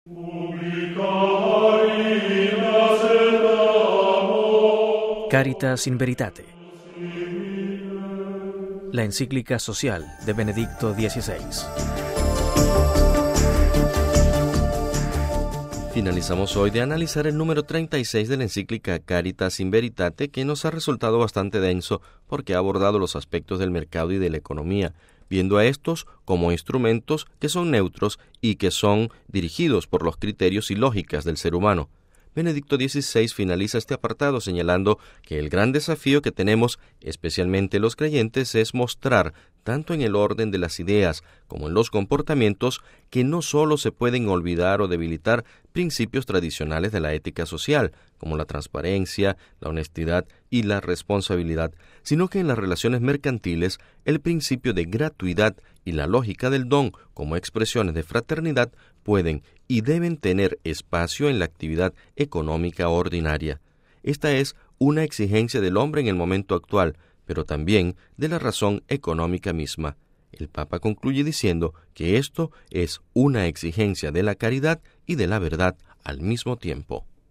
Caritas in Veritate, la encíclica social de Benedicto XVI. Finalizamos hoy de analizar el número 36 de la encíclica Caritas in Veritate, que nos ha resultado bastante denso porque ha abordado los aspectos del mercado y de la economía, viendo a estos como instrumentos que son neutros y que son dirigidos por los criterios y lógicas del ser humano. Benedicto XVI finaliza este apartado señalando que el gran desafío que tenemos, especialmente los creyentes, es mostrar, tanto en el orden de las ideas como en los comportamientos, que no solo se pueden olvidar o debilitar principios tradicionales de la ética social, como la transparencia, la honestidad y la responsabilidad, sino que en las relaciones mercantiles el principio de gratuidad y la lógica del don como expresiones de fraternidad pueden y deben tener espacio en la actividad económica ordinaria. Esta es una exigencia del hombre en el momento actual, pero también de la razón económica misma. El Papa concluye diciendo que esto es una exigencia de la caridad y de la verdad al mismo tiempo.